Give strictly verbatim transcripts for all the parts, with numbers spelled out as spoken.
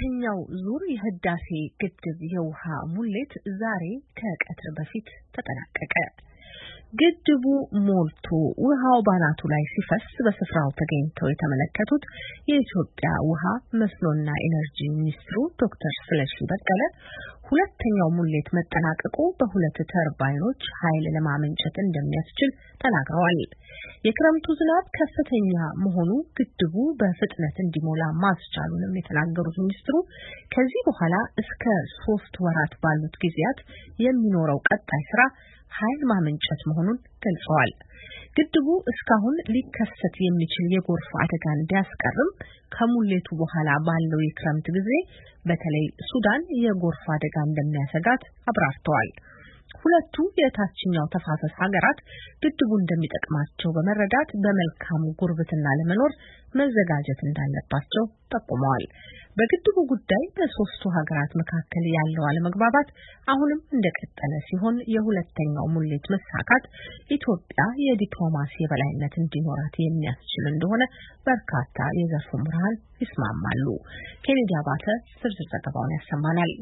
ሁለተኛው ዙር የህዳሴ ግድብ የውሃ ሙሌት ዛሬ ከቀትር በፊት ተጠናቀቀ። ግድቡ ሞልቶ ውሃው ባናቱ ላይ ሲፈስ በስፍራው ተገኝተው የተመለከቱት የኢትዮጵያ ውሃ መስኖና ኢነርጂ ሚኒስትሩ ዶክተር ስለሺ በቀለ ሁለተኛው ሙሌት መጠናቀቁ በሁለት ተርባይኖች ኃይል ለማመንጨት እንደሚያስችል ተናግረዋል። የክረምቱ ዝናብ ከፍተኛ መሆኑ ግድቡ በፍጥነት እንዲሞላ ማስቻሉንም የተናገሩት ሚኒስትሩ ከዚህ በኋላ እስከ ሶስት ወራት ባሉት ጊዜያት የሚኖረው ቀጣይ ስራ ኃይል ማመንጨት መሆኑን ገልጸዋል። ግድቡ እስካሁን ሊከሰት የሚችል የጎርፍ አደጋን ቢያስቀርም ከሙሌቱ በኋላ ባለው የክረምት ጊዜ በተለይ ሱዳን የጎርፍ አደጋ እንደሚያሰጋት አብራርተዋል። ሁለቱ የታችኛው ተፋሰስ ሀገራት ግድቡ እንደሚጠቅማቸው በመረዳት በመልካም ጉርብትና ለመኖር መዘጋጀት እንዳለባቸው ጠቁመዋል። በግድቡ ጉዳይ በሶስቱ ሀገራት መካከል ያለው አለመግባባት አሁንም እንደቀጠለ ሲሆን የሁለተኛው ሙሌት መሳካት ኢትዮጵያ የዲፕሎማሲ የበላይነት እንዲኖራት የሚያስችል እንደሆነ በርካታ የዘርፉ ምሁራን ይስማማሉ። ኬኔዲ አባተ ዝርዝር ዘገባውን ያሰማናል።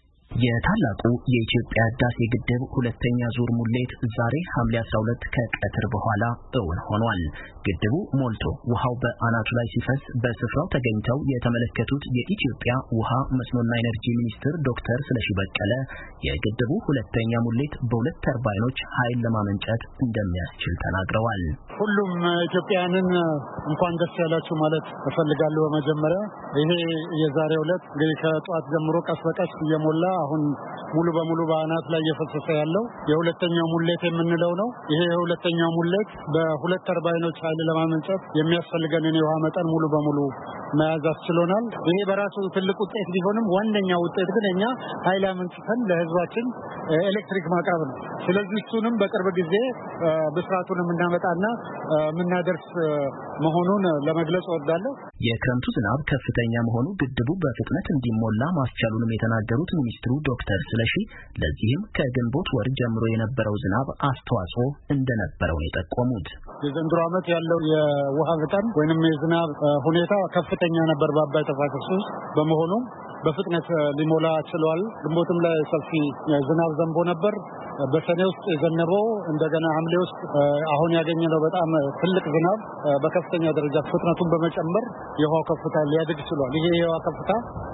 የታላቁ የኢትዮጵያ ህዳሴ ግድብ ሁለተኛ ዙር ሙሌት ዛሬ ሐምሌ አስራ ሁለት ከቀትር በኋላ እውን ሆኗል። ግድቡ ሞልቶ ውሃው በአናቱ ላይ ሲፈስ በስፍራው ተገኝተው የተመለከቱት የኢትዮጵያ ውሃ መስኖና ኢነርጂ ሚኒስትር ዶክተር ስለሺ በቀለ የግድቡ ሁለተኛ ሙሌት በሁለት ተርባይኖች ኃይል ለማመንጨት እንደሚያስችል ተናግረዋል። ሁሉም ኢትዮጵያውያንን እንኳን ደስ ያላችሁ ማለት እፈልጋለሁ። በመጀመሪያ ይሄ የዛሬው ዕለት እንግዲህ ከጧት ጀምሮ ቀስ በቀስ እየሞላ አሁን ሙሉ በሙሉ በአናት ላይ እየፈሰሰ ያለው የሁለተኛው ሙሌት የምንለው ነው። ይሄ የሁለተኛው ሙሌት በሁለት ተርባይኖች ኃይል ለማመንጨት የሚያስፈልገንን የውሃ መጠን ሙሉ በሙሉ መያዝ አስችሎናል። ይሄ በራሱ ትልቅ ውጤት ቢሆንም ዋነኛው ውጤት ግን እኛ ኃይል አመንጭተን ለህዝባችን ኤሌክትሪክ ማቅረብ ነው። ስለዚህ እሱንም በቅርብ ጊዜ ብስራቱን የምናመጣና የምናደርስ መሆኑን ለመግለጽ እወዳለሁ። የክረምቱ ዝናብ ከፍተኛ መሆኑ ግድቡ በፍጥነት እንዲሞላ ማስቻሉንም የተናገሩት ሚኒስትሩ ዶክተር ስለሺ ለዚህም ከግንቦት ወር ጀምሮ የነበረው ዝናብ አስተዋጽኦ እንደነበረው ነው የጠቆሙት። የዘንድሮ ዓመት ያለው የውሃ መጠን ወይንም የዝናብ ሁኔታ ከፍተኛ ነበር በአባይ ተፋሰስ ውስጥ በመሆኑ በፍጥነት ሊሞላ ችሏል። ግንቦትም ላይ ሰፊ ዝናብ ዘንቦ ነበር። በሰኔ ውስጥ የዘነበው እንደገና ሐምሌ ውስጥ አሁን ያገኘነው በጣም ትልቅ ዝናብ በከፍተኛ ደረጃ ፍጥነቱን በመጨመር የውሃው ከፍታ ሊያድግ ችሏል። ይሄ የውሃ ከፍታ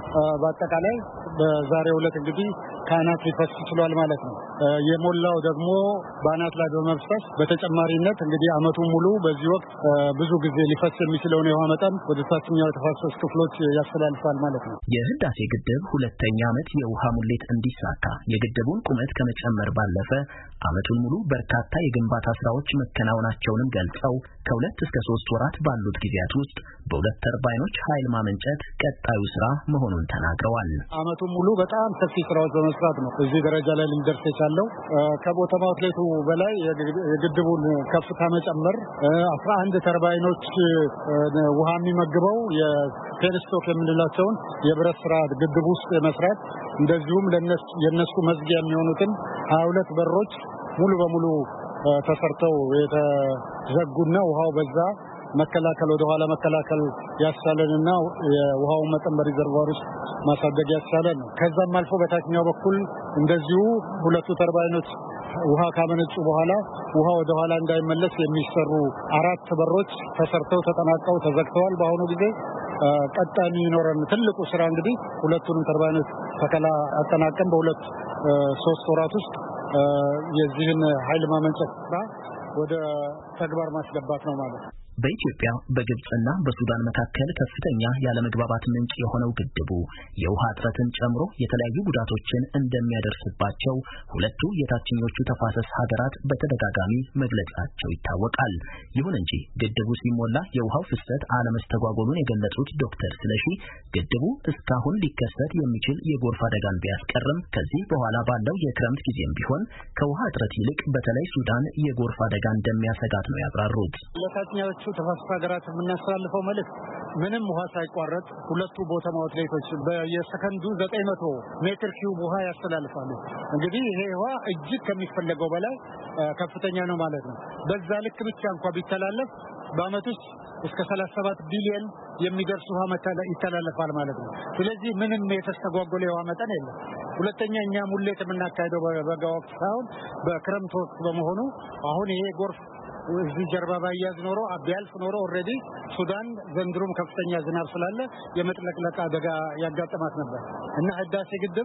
በአጠቃላይ በዛሬው ዕለት እንግዲህ ከአናት ሊፈስ ችሏል ማለት ነው። የሞላው ደግሞ በአናት ላይ በመፍሰስ በተጨማሪነት እንግዲህ ዓመቱን ሙሉ በዚህ ወቅት ብዙ ጊዜ ሊፈስ የሚችለውን የውሃ መጠን ወደ ታችኛው የተፋሰስ ክፍሎች ያስተላልፋል ማለት ነው። የህዳሴ ግድብ ሁለተኛ ዓመት የውሃ ሙሌት እንዲሳካ የግድቡን ቁመት ከመጨመር ባለፈ ዓመቱን ሙሉ በርካታ የግንባታ ስራዎች መከናወናቸውንም ገልጸው ከሁለት እስከ ሶስት ወራት ባሉት ጊዜያት ውስጥ በሁለት ተርባይኖች ኃይል ማመንጨት ቀጣዩ ስራ መሆኑን ተናግረዋል። ዓመቱን ሙሉ በጣም ሰፊ ስራዎች በመስራት ነው እዚህ ደረጃ ላይ ልንደርስ የቻለው። ከቦተም አውትሌቱ በላይ የግድቡን ከፍታ መጨመር አስራ አንድ ተርባይኖች ውሃ የሚመግበው የፔንስቶክ የምንላቸውን የብረት ስራ ግድቡ ውስጥ መስራት እንደዚሁም ለነሱ የነሱ መዝጊያ የሚሆኑትን ሀያ ሁለት በሮች ሙሉ በሙሉ ተሰርተው የተዘጉና ውሃው በዛ መከላከል ወደ ኋላ መከላከል ያስቻለንና የውሃው መጠን በሪዘርቫር ውስጥ ማሳደግ ያስቻለን ነው። ከዛም አልፎ በታችኛው በኩል እንደዚሁ ሁለቱ ተርባይኖች ውሃ ካመነጩ በኋላ ውሃ ወደ ኋላ እንዳይመለስ የሚሰሩ አራት በሮች ተሰርተው ተጠናቀው ተዘግተዋል። በአሁኑ ጊዜ ቀጣይ የሚኖረን ትልቁ ስራ እንግዲህ ሁለቱንም ተርባይኖች ተከላ አጠናቀን በሁለት ሶስት ወራት ውስጥ የዚህን ኃይል ማመንጨት ስራ ወደ ተግባር ማስገባት ነው ማለት ነው። በኢትዮጵያ በግብጽና በሱዳን መካከል ከፍተኛ ያለመግባባት ምንጭ የሆነው ግድቡ የውሃ እጥረትን ጨምሮ የተለያዩ ጉዳቶችን እንደሚያደርስባቸው ሁለቱ የታችኞቹ ተፋሰስ ሀገራት በተደጋጋሚ መግለጻቸው ይታወቃል። ይሁን እንጂ ግድቡ ሲሞላ የውሃው ፍሰት አለመስተጓጎሉን የገለጹት ዶክተር ስለሺ ግድቡ እስካሁን ሊከሰት የሚችል የጎርፍ አደጋን ቢያስቀርም ከዚህ በኋላ ባለው የክረምት ጊዜም ቢሆን ከውሃ እጥረት ይልቅ በተለይ ሱዳን የጎርፍ አደጋ እንደሚያሰጋት ነው ያብራሩት። ተፋሰስ ሀገራት የምናስተላልፈው መልእክት ምንም ውሃ ሳይቋረጥ ሁለቱ ቦተም አውትሌቶች በየሰከንዱ ዘጠኝ መቶ ሜትር ኪዩብ ውሃ ያስተላልፋሉ። እንግዲህ ይሄ ውሃ እጅግ ከሚፈለገው በላይ ከፍተኛ ነው ማለት ነው። በዛ ልክ ብቻ እንኳን ቢተላለፍ በአመት ውስጥ እስከ ሰላሳ ሰባት ቢሊዮን የሚደርስ ውሃ ይተላለፋል ማለት ነው። ስለዚህ ምንም የተስተጓጎለ የውሃ መጠን የለም። ሁለተኛ እኛ ሙሌት የምናካሄደው በበጋ ወቅት ሳይሆን በክረምት ወቅት በመሆኑ አሁን ይሄ ጎርፍ እዚህ ጀርባ ባያዝ ኖሮ አቢያልፍ ኖሮ ኦሬዲ ሱዳን ዘንድሮም ከፍተኛ ዝናብ ስላለ የመጥለቅለቅ አደጋ ያጋጥማት ነበር እና ህዳሴ ግድብ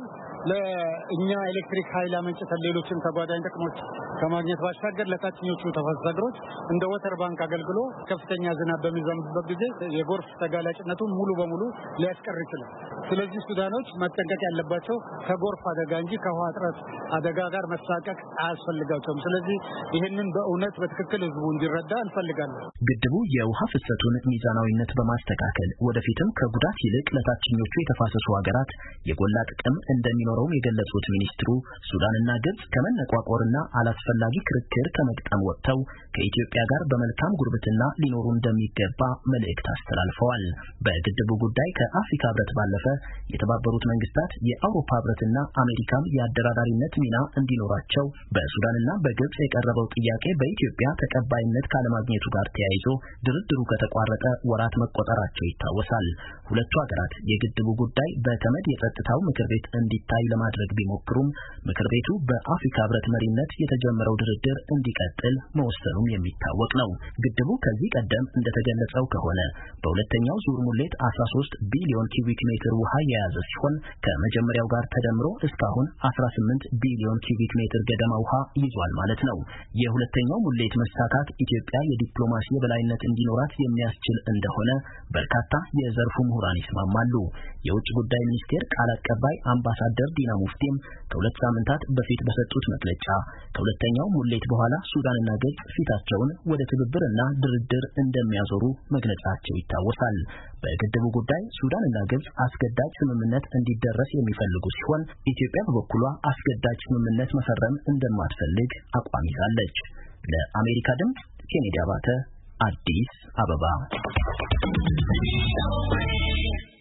ለእኛ ኤሌክትሪክ ኃይል አመንጭተን ሌሎችን ተጓዳኝ ጥቅሞች ከማግኘት ባሻገር ለታችኞቹ ተፋሰስ ሀገሮች እንደ ወተር ባንክ አገልግሎ ከፍተኛ ዝናብ በሚዘንብበት ጊዜ የጎርፍ ተጋላጭነቱን ሙሉ በሙሉ ሊያስቀር ይችላል። ስለዚህ ሱዳኖች መጠንቀቅ ያለባቸው ከጎርፍ አደጋ እንጂ ከውሃ እጥረት አደጋ ጋር መሳቀቅ አያስፈልጋቸውም። ስለዚህ ይህንን በእውነት በትክክል ህዝቡ እንዲረዳ እንፈልጋለን። ግድቡ የውሃ ፍሰቱን ሚዛናዊነት በማስተካከል ወደፊትም ከጉዳት ይልቅ ለታችኞቹ የተፋሰሱ ሀገራት የጎላ ጥቅም እንደሚኖረው የገለጹት ሚኒስትሩ ሱዳንና ግብጽ ከመነቋቆርና አላስፈላጊ ክርክር ከመግጠም ወጥተው ከኢትዮጵያ ጋር በመልካም ጉርብትና ሊኖሩ እንደሚገባ መልእክት አስተላልፈዋል። በግድቡ ጉዳይ ከአፍሪካ ህብረት ባለፈ የተባበሩት መንግስታት፣ የአውሮፓ ህብረትና አሜሪካም የአደራዳሪነት ሚና እንዲኖራቸው በሱዳንና በግብጽ የቀረበው ጥያቄ በኢትዮጵያ ተቀባይነት ካለማግኘቱ ጋር ተያይዞ ድርድሩ ከተቋረጠ ወራት መቆጠራቸው ይታወሳል። ሁለቱ ሀገራት የግድቡ ጉዳይ በተመድ የጸጥታው ምክር ቤት እንዲታይ ለማድረግ ቢሞክሩም ምክር ቤቱ በአፍሪካ ህብረት መሪነት የተጀመረው ድርድር እንዲቀጥል መወሰኑም የሚታወቅ ነው። ግድቡ ከዚህ ቀደም እንደተገለጸው ከሆነ በሁለተኛው ዙር ሙሌት አስራ ሶስት ቢሊዮን ኪዩቢክ ሜትር ውሃ የያዘ ሲሆን ከመጀመሪያው ጋር ተደምሮ እስካሁን አስራ ስምንት ቢሊዮን ኪዩቢክ ሜትር ገደማ ውሃ ይዟል ማለት ነው። የሁለተኛው ሙሌት መሳካት ኢትዮጵያ የዲፕሎማሲ የበላይነት እንዲኖራት የሚያስችል እንደሆነ በርካታ የዘርፉ ምሁራን ይስማማሉ። የውጭ ጉዳይ ሚኒስቴር ቃል አቀባይ አምባሳደር ዲና ሙፍቲም ከሁለት ሳምንታት በፊት በሰጡት መግለጫ ከሁለተኛው ሙሌት በኋላ ሱዳንና ግብጽ ፊታቸውን ወደ ትብብርና ድርድር እንደሚያዞሩ መግለጻቸው ይታወሳል። በግድቡ ጉዳይ ሱዳንና ግብጽ አስገዳጅ ስምምነት እንዲደረስ የሚፈልጉ ሲሆን ኢትዮጵያ በበኩሏ አስገዳጅ ስምምነት መፈረም እንደማትፈልግ አቋም ይዛለች። ለአሜሪካ ድምጽ ኬኔዲ አባተ አዲስ አበባ